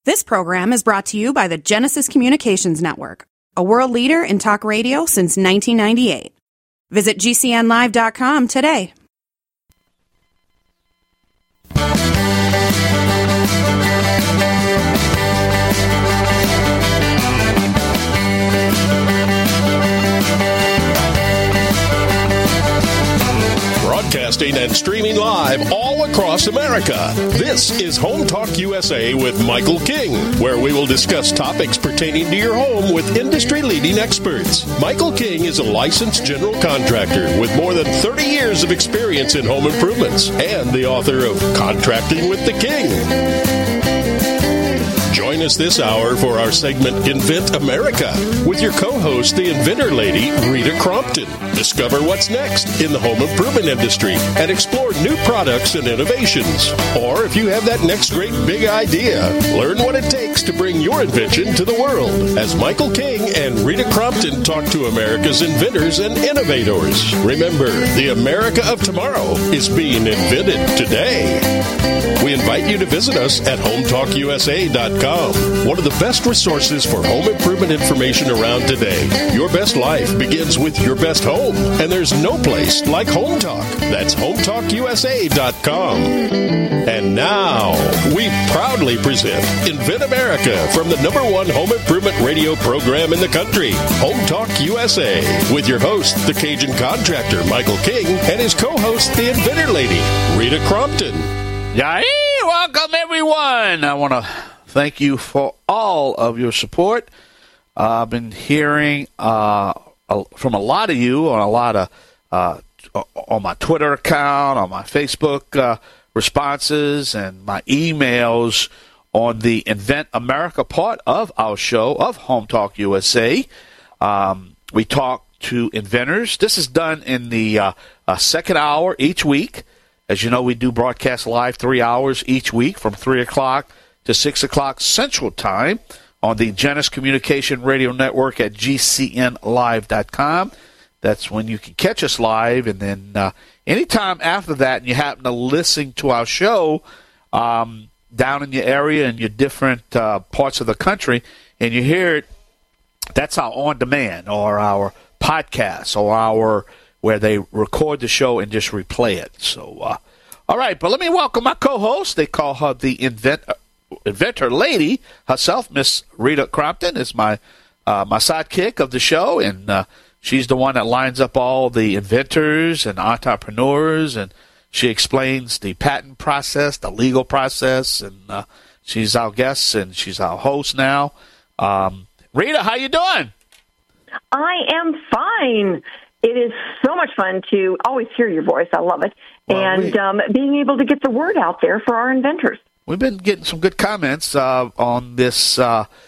This program is brought to you by the Genesis Communications Network, a world leader in talk radio since 1998. Visit GCNlive.com today. Broadcasting and streaming live all across America. This is Home Talk USA with Michael King, where we will discuss topics pertaining to your home with industry-leading experts. Michael King is a licensed general contractor with more than 30 years of experience in home improvements and the author of Contracting with the King. Join us this hour for our segment Invent America with your co-host, the inventor lady, Rita Crompton. Discover what's next in the home improvement industry and explore new products and innovations. Or if you have that next great big idea, learn what it takes to bring your invention to the world as Michael King and Rita Crompton talk to America's inventors and innovators. Remember, the America of tomorrow is being invented today. We invite you to visit us at HomeTalkUSA.com. One of the best resources for home improvement information around today. Your best life begins with your best home, and there's no place like Home Talk. That's HomeTalkUSA.com. And now, we proudly present Invent America from the #1 home improvement radio program in the country, Home Talk USA, with your host, the Cajun contractor, Michael King, and his co-host, the inventor lady, Rita Crompton. Yay! Welcome, everyone. I want to thank you for all of your support. I've been hearing from a lot of you on a lot of on my Twitter account, on my Facebook responses, and my emails on the Invent America part of our show of Home Talk USA. We talk to inventors. This is done in the second hour each week. As you know, we do broadcast live 3 hours each week from 3 o'clock to 6 o'clock Central Time on the Genesis Communication Radio Network at GCNlive.com. That's when you can catch us live. And then anytime after that, and you happen to listen to our show down in your area and your different parts of the country, and you hear it, that's our on-demand or our podcast or our where they record the show and just replay it. So, all right, but let me welcome my co-host. They call her the inventor lady herself. Miss Rita Crompton is my sidekick of the show, and she's the one that lines up all the inventors and entrepreneurs, and she explains the patent process, the legal process, and she's our guest and she's our host now. Rita, how you doing? I am fine. It is so much fun to always hear your voice. I love it. Well, and being able to get the word out there for our inventors. We've been getting some good comments on this.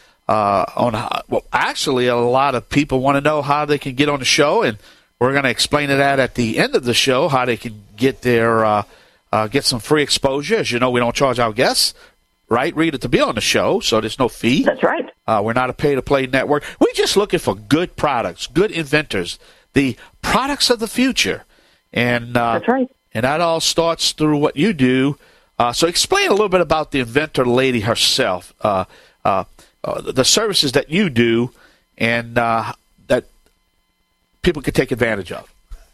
Actually, a lot of people want to know how they can get on the show, and we're going to explain that at the end of the show, how they can get their get some free exposure. As you know, we don't charge our guests, right, Rita, to be on the show, so there's no fee. That's right. We're not a pay-to-play network. We're just looking for good products, good inventors, the products of the future. And that's right. And that all starts through what you do. So explain a little bit about the inventor lady herself, the services that you do, and that people could take advantage of.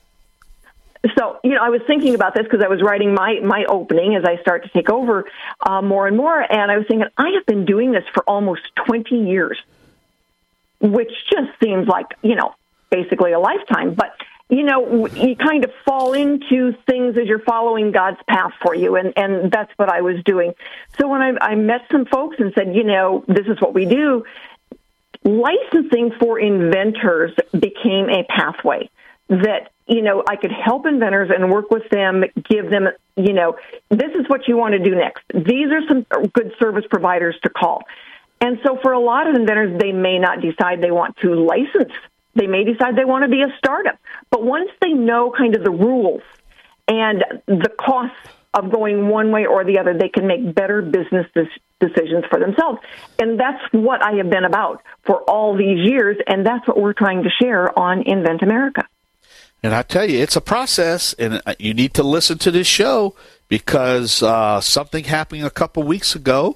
So, I was thinking about this because I was writing my opening as I start to take over more and more, and I was thinking, I have been doing this for almost 20 years, which just seems like, basically a lifetime. But, you kind of fall into things as you're following God's path for you, and that's what I was doing. So when I met some folks and said, this is what we do, licensing for inventors became a pathway that, I could help inventors and work with them, give them, this is what you want to do next. These are some good service providers to call. And so for a lot of inventors, they may not decide they want to license. They may decide they want to be a startup. But once they know kind of the rules and the costs of going one way or the other, they can make better business decisions for themselves. And that's what I have been about for all these years, and that's what we're trying to share on Invent America. And I tell you, it's a process, and you need to listen to this show because something happened a couple weeks ago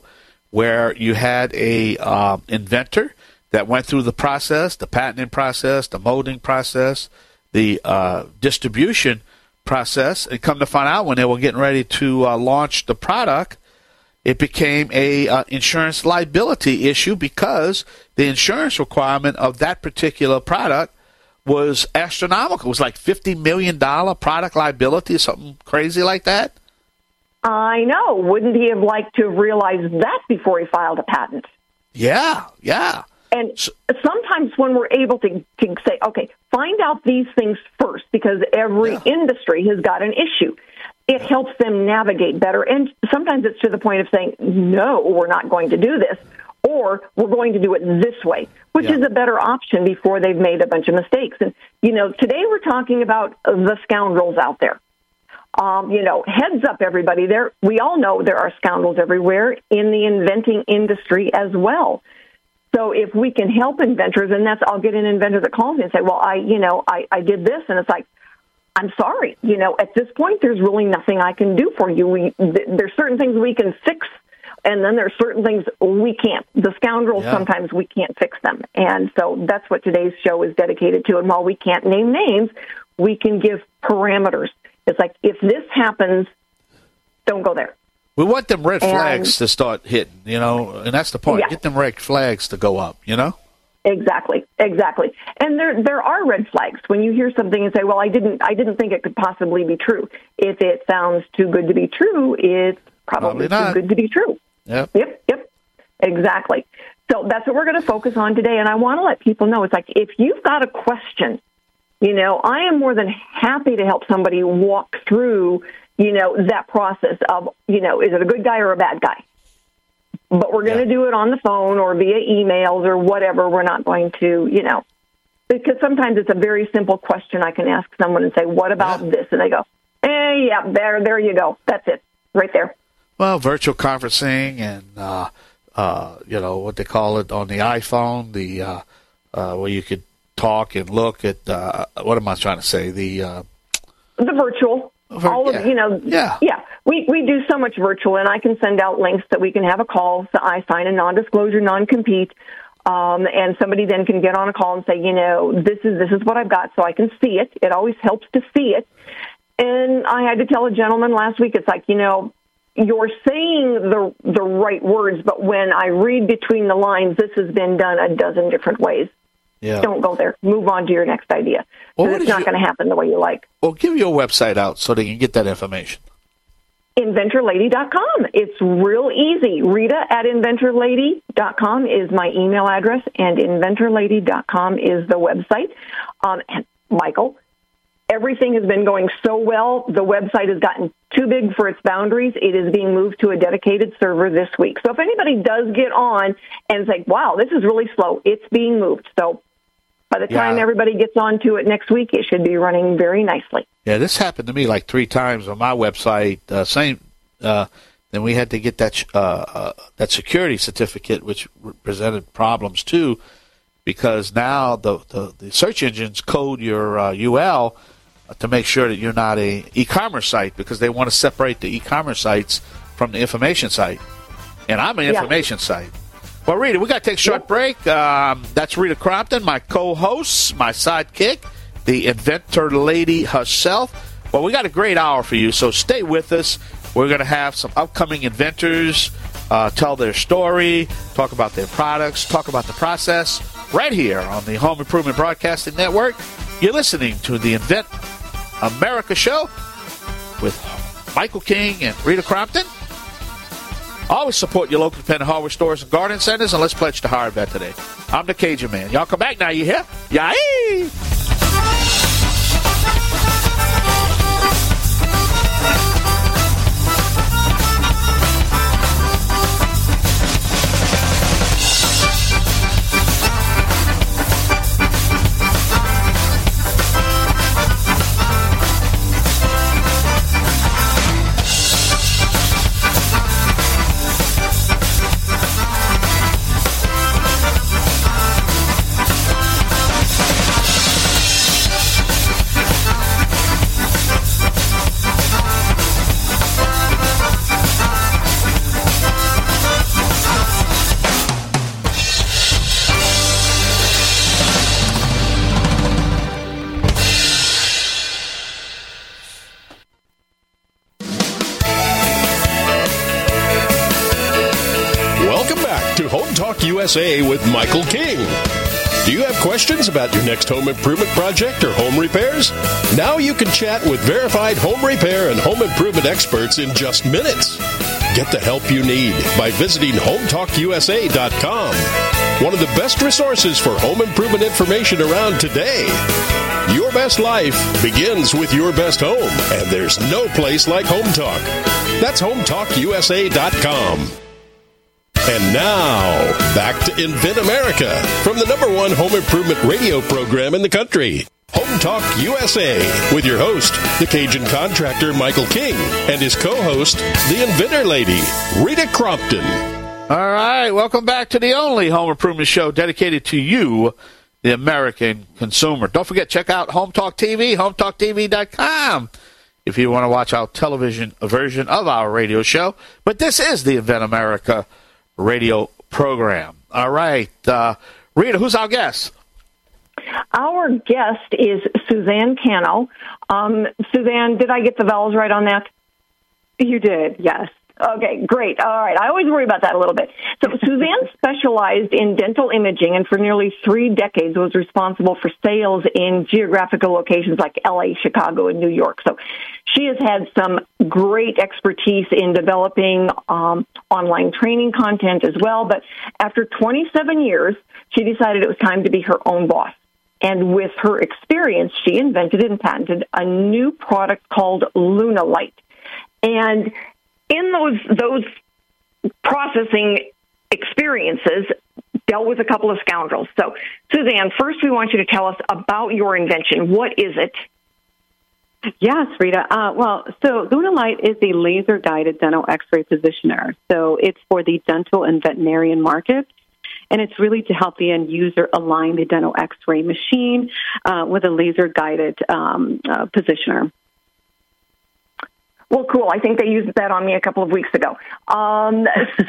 where you had a inventor that went through the process, the patenting process, the molding process, the distribution process, and come to find out when they were getting ready to launch the product, it became a insurance liability issue because the insurance requirement of that particular product was astronomical. It was like $50 million product liability, something crazy like that. I know. Wouldn't he have liked to have realized that before he filed a patent? Yeah. And sometimes when we're able to say, okay, find out these things first, because every industry has got an issue, it helps them navigate better. And sometimes it's to the point of saying, no, we're not going to do this, or we're going to do it this way, which is a better option before they've made a bunch of mistakes. And, today we're talking about the scoundrels out there. Heads up, everybody. We all know there are scoundrels everywhere in the inventing industry as well. So if we can help inventors, and I'll get an inventor that calls me and say, well, I did this, and it's like, I'm sorry, at this point, there's really nothing I can do for you. There's certain things we can fix, and then there's certain things we can't. The scoundrels, sometimes we can't fix them. And so that's what today's show is dedicated to. And while we can't name names, we can give parameters. It's like, if this happens, don't go there. We want them red flags to start hitting, and that's the point. Yeah. Get them red flags to go up, Exactly. And there are red flags when you hear something and say, well, I didn't think it could possibly be true. If it sounds too good to be true, it's probably too good to be true. Yep. Exactly. So that's what we're going to focus on today. And I want to let people know, it's like, if you've got a question, I am more than happy to help somebody walk through, that process of, is it a good guy or a bad guy? But we're going to do it on the phone or via emails or whatever. We're not going to, because sometimes it's a very simple question. I can ask someone and say, what about this? And they go, there you go. That's it right there. Well, virtual conferencing and, what they call it on the iPhone, where you could talk and look at, what am I trying to say? The virtual. We do so much virtual, and I can send out links that we can have a call. So I sign a non-disclosure, non-compete, and somebody then can get on a call and say, this is what I've got, so I can see it. It always helps to see it. And I had to tell a gentleman last week, it's like, you're saying the right words, but when I read between the lines, this has been done a dozen different ways. Yeah. Don't go there. Move on to your next idea. It's not going to happen the way you like. Well, give your website out so they can get that information. InventorLady.com. It's real easy. Rita at InventorLady.com is my email address, and InventorLady.com is the website. And Michael, everything has been going so well. The website has gotten too big for its boundaries. It is being moved to a dedicated server this week. So if anybody does get on and say, wow, this is really slow, it's being moved. So by the time everybody gets onto it next week, it should be running very nicely. Yeah, this happened to me like 3 times on my website. Then we had to get that security certificate, which presented problems too, because now the search engines code your UL to make sure that you're not a e-commerce site, because they want to separate the e-commerce sites from the information site. And I'm an information site. Well, Rita, we got to take a short break. That's Rita Crompton, my co-host, my sidekick, the inventor lady herself. Well, we got a great hour for you, so stay with us. We're going to have some upcoming inventors tell their story, talk about their products, talk about the process, right here on the Home Improvement Broadcasting Network. You're listening to the Invent America Show with Michael King and Rita Crompton. Always support your local independent hardware stores and garden centers, and let's pledge to hire a vet today. I'm the Cajun Man. Y'all come back now, you hear? Yay! Home Talk USA with Michael King. Do you have questions about your next home improvement project or home repairs? Now you can chat with verified home repair and home improvement experts in just minutes. Get the help you need by visiting HomeTalkUSA.com. One of the best resources for home improvement information around today. Your best life begins with your best home, and there's no place like Home Talk. That's HomeTalkUSA.com. And now, back to Invent America from the #1 home improvement radio program in the country. Home Talk USA with your host, the Cajun contractor Michael King, and his co-host, the inventor lady, Rita Crompton. All right, welcome back to the only home improvement show dedicated to you, the American consumer. Don't forget, check out Home Talk TV, HomeTalkTV.com, if you want to watch our television version of our radio show. But this is the Invent America radio program. All right, Rita, who's our guest? Our guest is Suzanne Cano. Suzanne, did I get the vowels right on that? You did, yes. Okay, great. All right. I always worry about that a little bit. So Suzanne specialized in dental imaging and for nearly 3 decades was responsible for sales in geographical locations like LA, Chicago, and New York. So she has had some great expertise in developing online training content as well. But after 27 years, she decided it was time to be her own boss. And with her experience, she invented and patented a new product called Lunalite. And in those processing experiences, dealt with a couple of scoundrels. So, Suzanne, first we want you to tell us about your invention. What is it? Yes, Rita. So Lunalite is a laser-guided dental X-ray positioner. So it's for the dental and veterinarian market. And it's really to help the end user align the dental X-ray machine with a laser-guided positioner. Well, cool. I think they used that on me a couple of weeks ago. In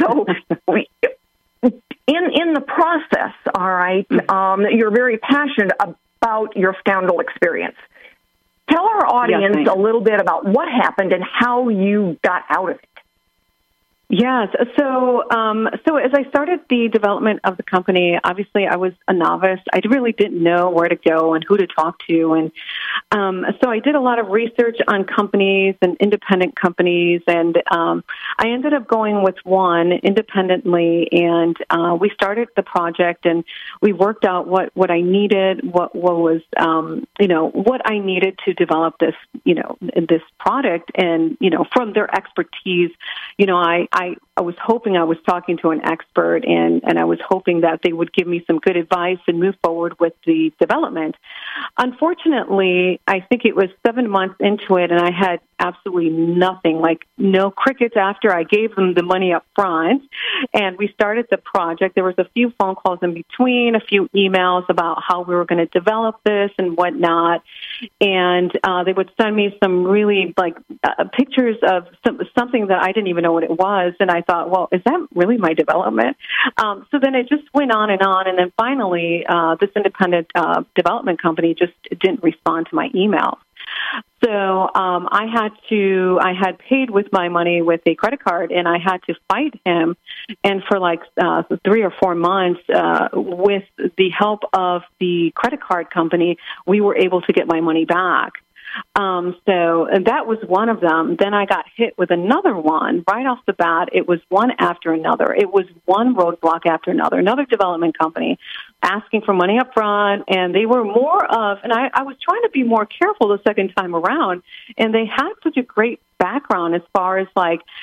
the process, all right, you're very passionate about your scoundrel experience. Tell our audience a little bit about what happened and how you got out of it. Yes. So as I started the development of the company, obviously I was a novice. I really didn't know where to go and who to talk to. And so I did a lot of research on companies and independent companies. And I ended up going with one independently. And we started the project and we worked out what I needed, what was, what I needed to develop this, this product. And, from their expertise, I was hoping I was talking to an expert, and I was hoping that they would give me some good advice and move forward with the development. Unfortunately, I think it was 7 months into it, and I had absolutely nothing, like no crickets after I gave them the money up front. And we started the project. There was a few phone calls in between, a few emails about how we were going to develop this and whatnot. And they would send me some really pictures of something that I didn't even know what it was. And I thought, well, is that really my development? So then it just went on. And then finally, this independent development company just didn't respond to my email. So I had paid with my money with a credit card, and I had to fight him. And for 3 or 4 months, with the help of the credit card company, we were able to get my money back. So that was one of them. Then I got hit with another one right off the bat. It was one after another. It was one roadblock after another development company asking for money up front. And they were more of, and I was trying to be more careful the second time around. And they had such a great background as far as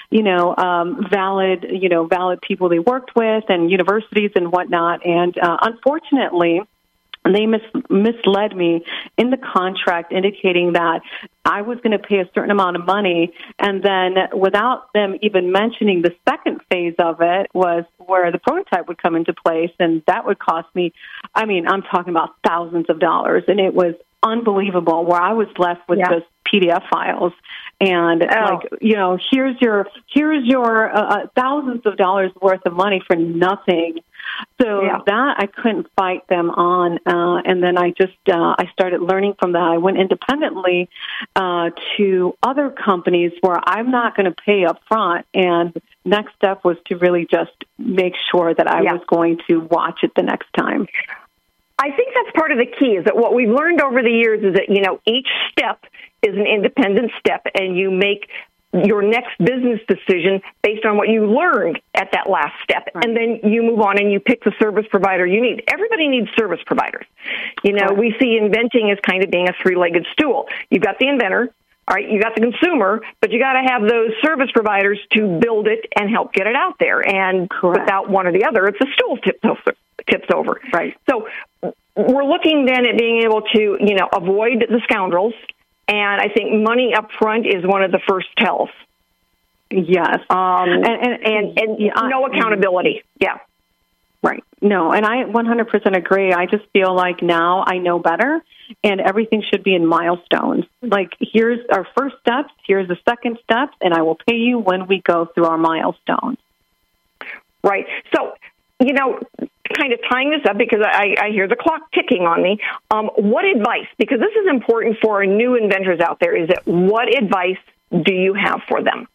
valid people they worked with and universities and whatnot. And unfortunately, they misled me in the contract, indicating that I was going to pay a certain amount of money, and then without them even mentioning the second phase of it was where the prototype would come into place, and that would cost me, I'm talking about thousands of dollars, and it was unbelievable, where I was left with just PDF files. And here's your thousands of dollars worth of money for nothing. So that I couldn't fight them on, and then I started learning from that. I went independently to other companies where I'm not going to pay up front, and next step was to really just make sure that I was going to watch it the next time. I think that's part of the key, is that what we've learned over the years is that, each step is an independent step, and you make your next business decision based on what you learned at that last step. Right. And then you move on and you pick the service provider you need. Everybody needs service providers. We see inventing as kind of being a three-legged stool. You've got the inventor, all right, you got the consumer, but you got to have those service providers to build it and help get it out there. And without one or the other, it's a stool tips over. Right. So we're looking then at being able to, avoid the scoundrels. And I think money up front is one of the first tells. Yes. And no accountability. Yeah. Right. No, and I 100% agree. I just feel like now I know better, and everything should be in milestones. Like, here's our first steps, here's the second steps, and I will pay you when we go through our milestones. Right. So, kind of tying this up, because I hear the clock ticking on me, what advice, because this is important for new inventors out there, is that what advice do you have for them?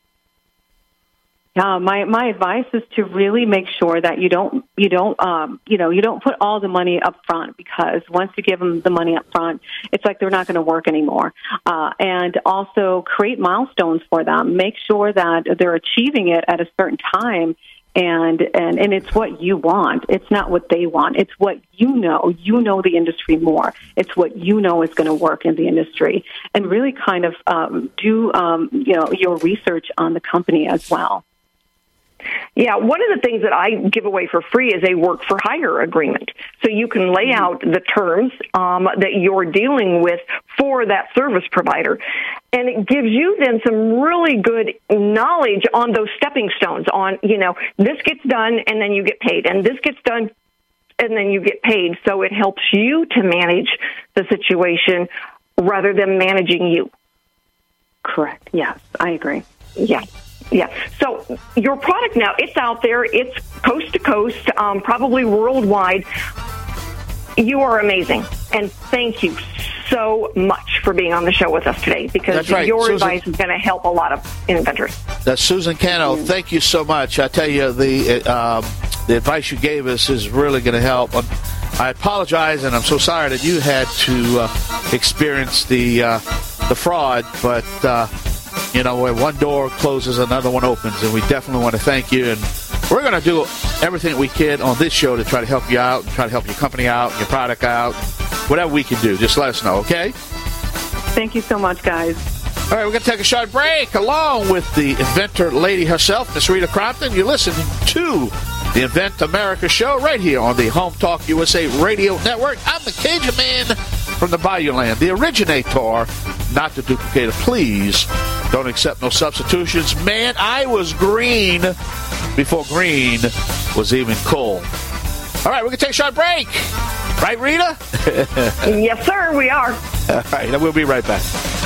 My advice is to really make sure that you don't put all the money up front, because once you give them the money up front, it's like they're not going to work anymore. And also create milestones for them. Make sure that they're achieving it at a certain time. And it's what you want. It's not what they want. It's what you know. You know the industry more. It's what you know is going to work in the industry. And really kind of do your research on the company as well. Yeah, one of the things that I give away for free is a work-for-hire agreement. So you can lay out the terms that you're dealing with for that service provider. And it gives you then some really good knowledge on those stepping stones on, this gets done and then you get paid, and this gets done and then you get paid. So it helps you to manage the situation rather than managing you. Correct. Yes, I agree. Yeah. Yeah. So your product now, it's out there. It's coast to coast, probably worldwide. You are amazing. And thank you so much for being on the show with us today, because your advice is going to help a lot of inventors. That's Susan Cano. Thank you so much. I tell you, the advice you gave us is really going to help. I apologize, and I'm so sorry that you had to experience the fraud, but where one door closes, another one opens, and we definitely want to thank you. And we're going to do everything we can on this show to try to help you out, and try to help your company out, your product out, whatever we can do. Just let us know, okay? Thank you so much, guys. All right, we're going to take a short break. Along with the inventor lady herself, Miss Rita Crompton, you're listening to the Invent America show right here on the Home Talk USA Radio Network. I'm the Cajun Man from the Bayou Land, the originator, not the duplicator. Please don't accept no substitutions. Man, I was green before green was even cool. All right, we're going to take a short break. Right, Rita? Yes, sir, we are. All right, we'll be right back.